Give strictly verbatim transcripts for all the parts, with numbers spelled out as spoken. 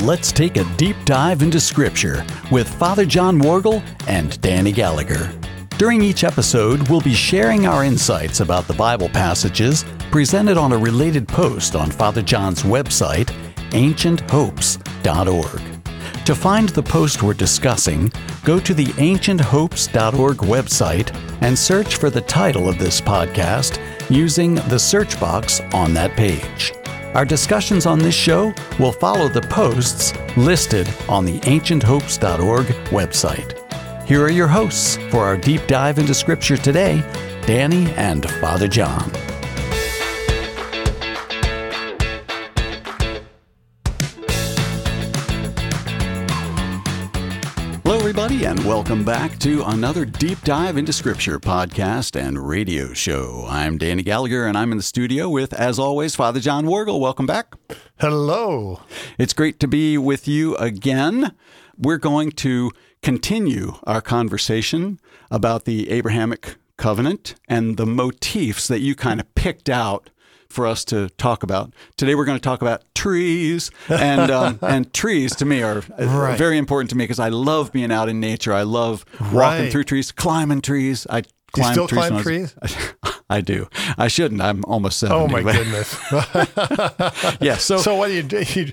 let's take a deep dive into Scripture with Father John Worgel and Danny Gallagher. During each episode, we'll be sharing our insights about the Bible passages presented on a related post on Father John's website, ancient hopes dot org. To find the post we're discussing, go to the ancient hopes dot org website and search for the title of this podcast using the search box on that page. Our discussions on this show will follow the posts listed on the ancient hopes dot org website. Here are your hosts for our deep dive into Scripture today, Danny and Father John. Hello, everybody, and welcome back to another Deep Dive into Scripture podcast and radio show. I'm Danny Gallagher, and I'm in the studio with, as always, Father John Worgel. Welcome back. Hello. It's great to be with you again. We're going to continue our conversation about the Abrahamic covenant and the motifs that you kind of picked out for us to talk about. Today we're going to talk about trees, and um, and trees to me are right. very important to me because I love being out in nature. I love walking right. through trees, climbing trees. I climb you still trees climb was, trees? I do. I shouldn't. I'm almost seventy. Oh my but, goodness. yeah. So so what do you do? You,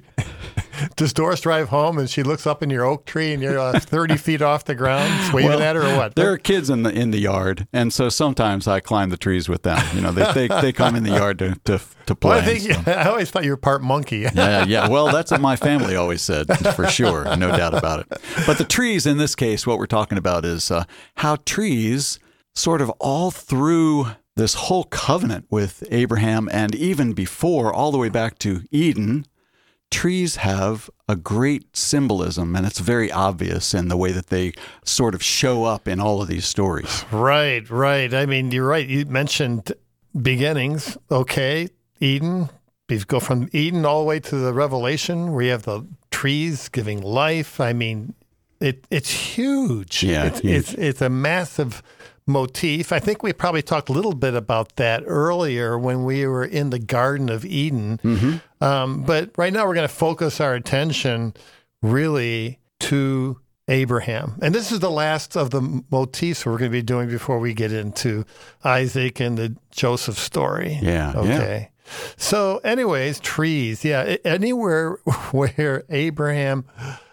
does Doris drive home and she looks up in your oak tree and you're uh, thirty feet off the ground, waving well, at her, or what? There are kids in the in the yard, and so sometimes I climb the trees with them. You know, they they, they come in the yard to to, to play. Well, I think so. I always thought you were part monkey. yeah, yeah. Well, that's what my family always said, for sure, no doubt about it. But the trees in this case, what we're talking about is uh, how trees sort of all through this whole covenant with Abraham, and even before, all the way back to Eden. Trees have a great symbolism, and it's very obvious in the way that they sort of show up in all of these stories. Right, right. I mean, you're right. You mentioned beginnings. Okay, Eden. You go from Eden all the way to the Revelation, where you have the trees giving life. I mean, it it's huge. Yeah, it's huge. it's, it's a massive motif. I think we probably talked a little bit about that earlier when we were in the Garden of Eden. Mm-hmm. Um, but right now we're going to focus our attention really to Abraham. And this is the last of the motifs we're going to be doing before we get into Isaac and the Joseph story. Yeah. Okay. Yeah. So anyways, trees. Yeah. Anywhere where Abraham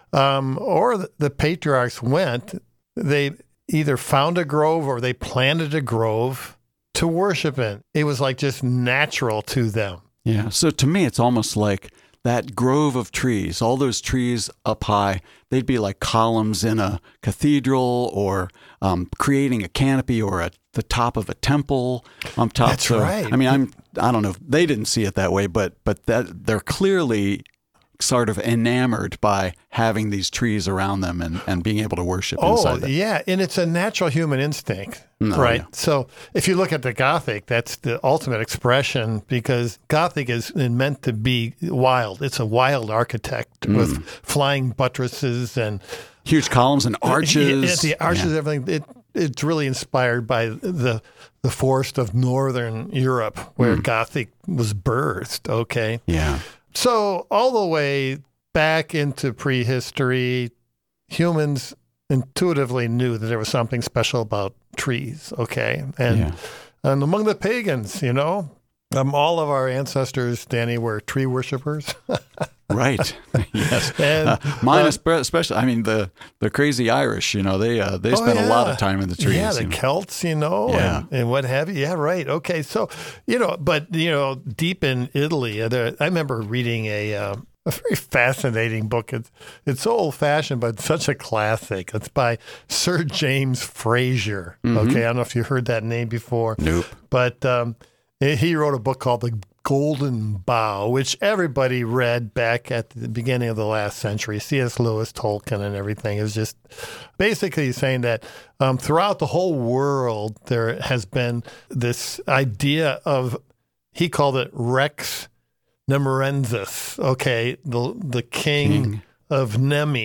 um, or the, the patriarchs went, they either found a grove or they planted a grove to worship in. It was like just natural to them. Yeah. So to me, it's almost like that grove of trees, all those trees up high, they'd be like columns in a cathedral, or um, creating a canopy, or at the top of a temple on top. That's so, right. I mean, I'm, I don't know, they didn't see it that way, but, but that they're clearly sort of enamored by having these trees around them and, and being able to worship oh, inside them. yeah. And it's a natural human instinct, No, right? yeah. So if you look at the Gothic, that's the ultimate expression, because Gothic is meant to be wild. It's a wild architect Mm. with flying buttresses and huge columns and arches. The arches, Yeah. everything. It, it's really inspired by the the forest of Northern Europe, where Mm. Gothic was birthed, okay? Yeah. So all the way back into prehistory, humans intuitively knew that there was something special about trees, okay? And Yeah. and among the pagans, you know, um, all of our ancestors, Danny, were tree worshipers. Right. Yes. And, uh, mine uh, is spe- especially. I mean, the the crazy Irish. You know, they uh, they Oh, spend a lot yeah. of time in the trees. Yeah, the you know. Celts, you know, Yeah. and, and what have you. Yeah, right. Okay, so, you know, but, you know, deep in Italy, uh, there, I remember reading a uh, a very fascinating book. It's, it's so old-fashioned, but such a classic. It's by Sir James Frazer. Mhm. Okay, I don't know if you heard that name before. Nope. But um, he wrote a book called The Golden Bough, which everybody read back at the beginning of the last century. C S. Lewis, Tolkien, and everything. It was just basically saying that um, throughout the whole world, there has been this idea of, he called it Rex Nemorensis, okay, the the king, King. of Nemi,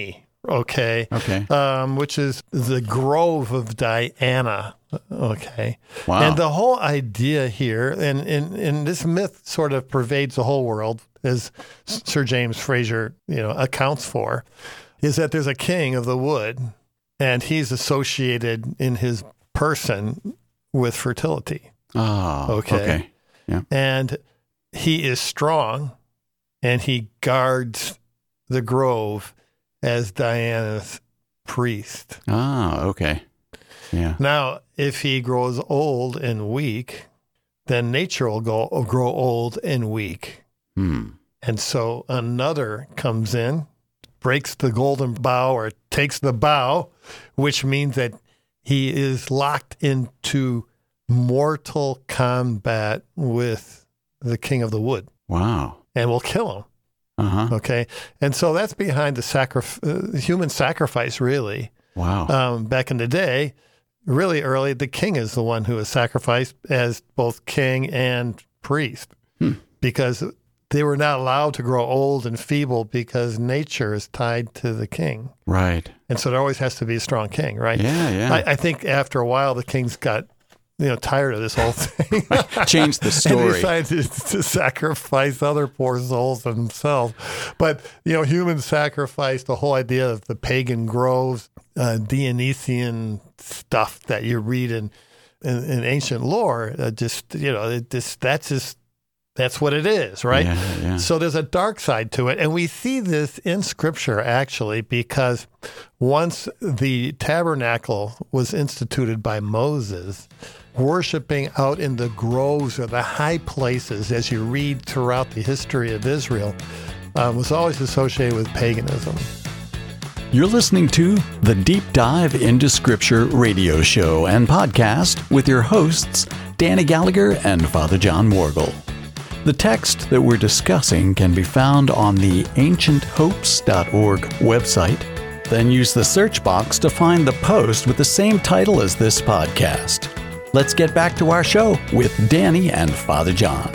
okay? Okay. Um, which is the grove of Diana, okay? Wow. And the whole idea here, and, and, and this myth sort of pervades the whole world, as Sir James Frazer, you know, accounts for, is that there's a king of the wood, and he's associated in his person with fertility. Oh, okay. okay. Yeah. And he is strong, and he guards the grove as Diana's priest. Ah, okay. Yeah. Now, if he grows old and weak, then nature will go will grow old and weak. Hmm. And so another comes in, breaks the golden bough or takes the bough, which means that he is locked into mortal combat with the king of the wood. Wow. And will kill him. Uh-huh. Okay. And so that's behind the sacrif- uh, human sacrifice, really. Wow. Um, back in the day, really early, the king is the one who is sacrificed as both king and priest Hmm. because they were not allowed to grow old and feeble because nature is tied to the king. Right. And so there always has to be a strong king, right? Yeah, yeah. I, I think after a while, the kings got you know, tired of this whole thing. Changed the story. And decided to sacrifice other poor souls themselves. But, you know, human sacrifice, the whole idea of the pagan groves, uh, Dionysian stuff that you read in, in, in ancient lore, uh, just, you know, it just, that's just, that's what it is, right? Yeah, yeah. So there's a dark side to it. And we see this in Scripture, actually, because once the tabernacle was instituted by Moses, worshiping out in the groves or the high places, as you read throughout the history of Israel, um, was always associated with paganism. You're listening to the Deep Dive into Scripture radio show and podcast with your hosts, Danny Gallagher and Father John Morgul. The text that we're discussing can be found on the ancient hopes dot org website. Then use the search box to find the post with the same title as this podcast. Let's get back to our show with Danny and Father John.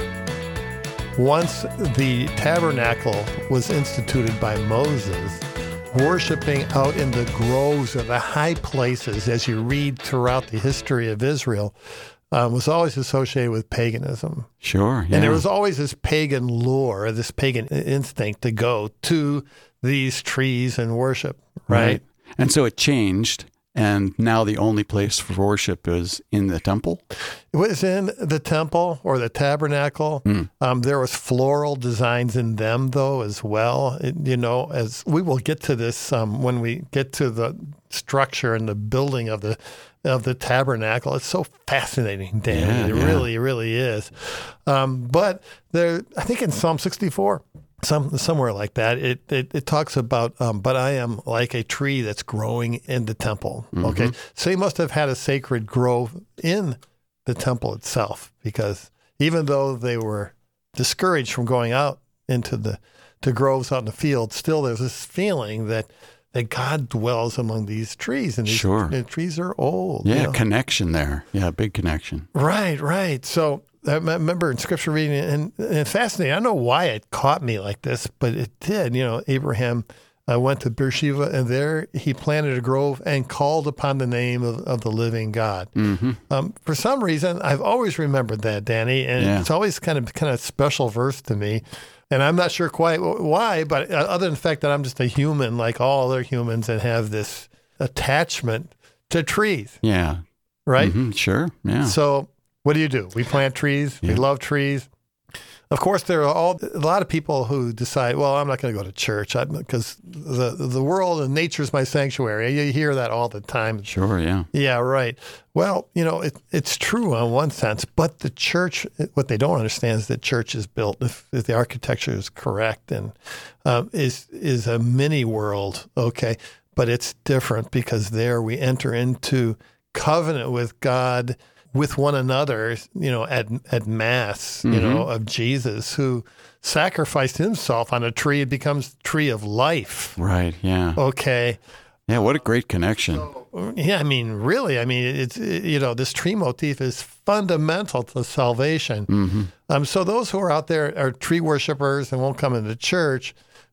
Once the tabernacle was instituted by Moses, worshiping out in the groves or the high places, as you read throughout the history of Israel, um, was always associated with paganism. Sure, yeah. And there was always this pagan lure, this pagan instinct to go to these trees and worship, right? Right. And so it changed. And now the only place for worship is in the temple? It was in the temple or the tabernacle. Mm. Um, there was floral designs in them, though, as well. It, you know, as we will get to this um, when we get to the structure and the building of the of the tabernacle. It's so fascinating, Dan. Yeah, it yeah. really, really is. Um, but there, I think in Psalm sixty-four, Some somewhere like that, it it, it talks about, um, but I am like a tree that's growing in the temple. Mm-hmm. Okay, so he must have had a sacred grove in the temple itself, because even though they were discouraged from going out into the to groves out in the field, still there's this feeling that that God dwells among these trees, and these sure. and trees are old. Yeah, you know? Connection there. Yeah, big connection. Right, right. So. I remember in scripture reading, and, and fascinating. I don't know why it caught me like this, but it did. You know, Abraham uh, went to Beersheba, and there he planted a grove and called upon the name of, of the living God. Mm-hmm. Um, for some reason, I've always remembered that, Danny, and yeah. it's always kind of kind of special verse to me. And I'm not sure quite why, but other than the fact that I'm just a human like all other humans and have this attachment to trees. Yeah. Right? Mm-hmm. Sure. Yeah. So what do you do? We plant trees. Yeah. We love trees. Of course, there are all, a lot of people who decide, well, I'm not going to go to church because the the world and nature is my sanctuary. You hear that all the time. Sure, yeah. Yeah, right. Well, you know, it, it's true in one sense, but the church, what they don't understand is that church is built, if, if the architecture is correct, and um, is is a mini world, okay? But it's different because there we enter into covenant with God, with one another, you know, at at Mass, you mm-hmm. know, of Jesus, who sacrificed himself on a tree. It becomes tree of life. Right, yeah. Okay. Yeah, what a great connection. So, yeah, I mean, really, I mean, it's, it, you know, this tree motif is fundamental to salvation. Mm-hmm. Um, so those who are out there are tree worshipers and won't come into church,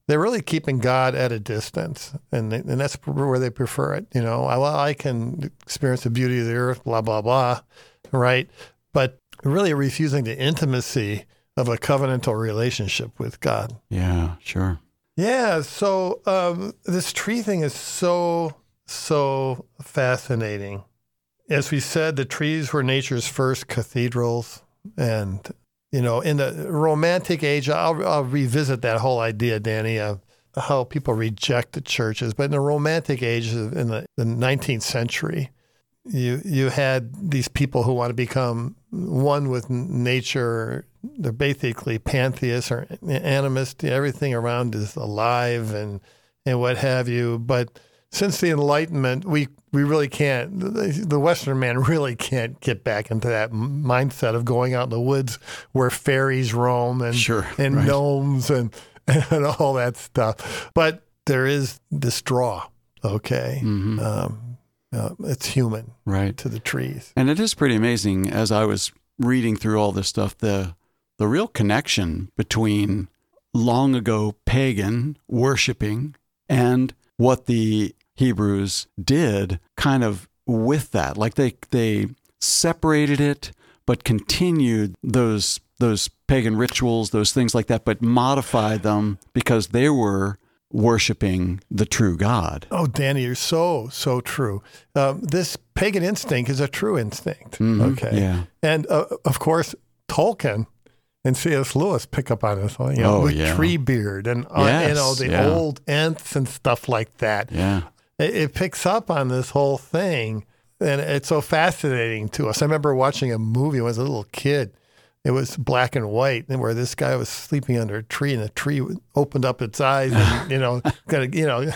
they're really keeping God at a distance, and they, and that's where they prefer it. You know, well, I can experience the beauty of the earth, blah, blah, blah, right? But really refusing the intimacy of a covenantal relationship with God. Yeah, sure. Yeah, so um, this tree thing is so, so fascinating. As we said, the trees were nature's first cathedrals. And, you know, in the Romantic age, I'll, I'll revisit that whole idea, Danny, of how people reject the churches. But in the Romantic age, in the, the nineteenth century, you you had these people who want to become one with nature. They're basically pantheists or animists. Everything around is alive and and what have you. But since the Enlightenment, we, we really can't, the Western man really can't get back into that mindset of going out in the woods where fairies roam and, sure, and right. gnomes and, and all that stuff. But there is this draw, okay? Mm-hmm. Um, uh, it's human right. to the trees. And it is pretty amazing, as I was reading through all this stuff, the the real connection between long ago pagan worshiping and what the Hebrews did kind of with that. Like they they separated it, but continued those those pagan rituals, those things like that, but modified them because they were worshiping the true God. Oh, Danny, you're so, so true. Um, this pagan instinct is a true instinct. Mm-hmm. Okay. Yeah. And uh, of course, Tolkien and C S. Lewis pick up on this, you know, oh, with yeah. Treebeard and uh, yes, you know the yeah. old Ents and stuff like that. Yeah, it, it picks up on this whole thing, and it's so fascinating to us. I remember watching a movie when I was a little kid. It was black and white, and where this guy was sleeping under a tree, and the tree opened up its eyes, and you know, kind of, you know,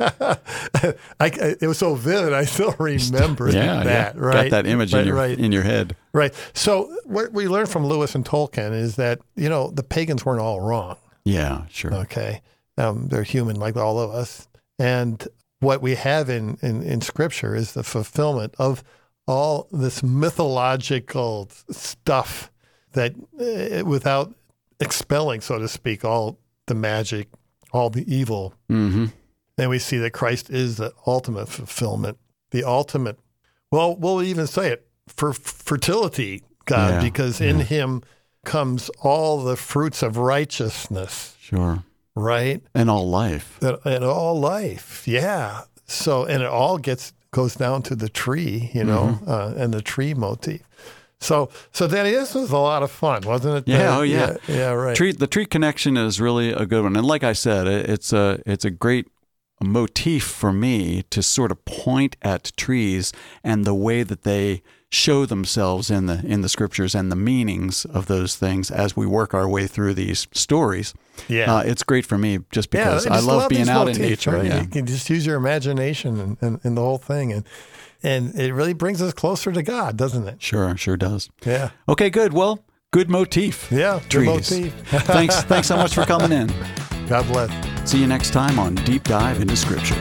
I, I, it was so vivid. I still remember yeah, that. Yeah. Right, got that image right, in your right. in your head. Right. So what we learned from Lewis and Tolkien is that, you know, the pagans weren't all wrong. Yeah, sure. Okay. Um, they're human like all of us. And what we have in, in, in Scripture is the fulfillment of all this mythological stuff that uh, without expelling, so to speak, all the magic, all the evil. Mm-hmm. And we see that Christ is the ultimate fulfillment, the ultimate, well, we'll even say it, for fertility, God, yeah, because yeah. in him comes all the fruits of righteousness. Sure. Right? And all life. And all life, yeah. So, and it all gets goes down to the tree, you know, mm-hmm. uh, and the tree motif. So, so Danny, this was a lot of fun, wasn't it? Yeah, uh, oh yeah. yeah, yeah, right. Tree, the tree connection is really a good one, and like I said, it, it's a it's a great motif for me to sort of point at trees and the way that they show themselves in the in the scriptures and the meanings of those things as we work our way through these stories. Yeah, uh, it's great for me just because yeah, I, just love, love being out motifs, in nature. Right? Yeah. You can just use your imagination and, and, and the whole thing, and and it really brings us closer to God, doesn't it? Sure, sure does. Yeah. Okay, good. Well, good motif. Yeah, trees. Good motif. thanks, thanks so much for coming in. God bless. See you next time on Deep Dive into Scripture.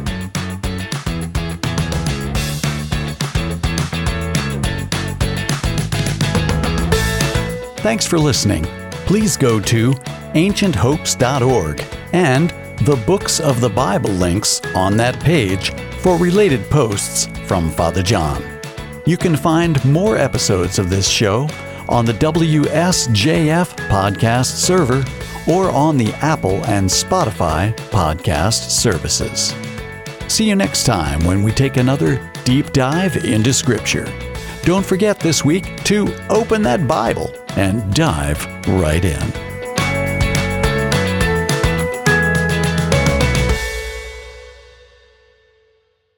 Thanks for listening. Please go to ancient hopes dot org and the Books of the Bible links on that page for related posts from Father John. You can find more episodes of this show on the W S J F podcast server or on the Apple and Spotify podcast services. See you next time when we take another deep dive into Scripture. Don't forget this week to open that Bible and dive right in.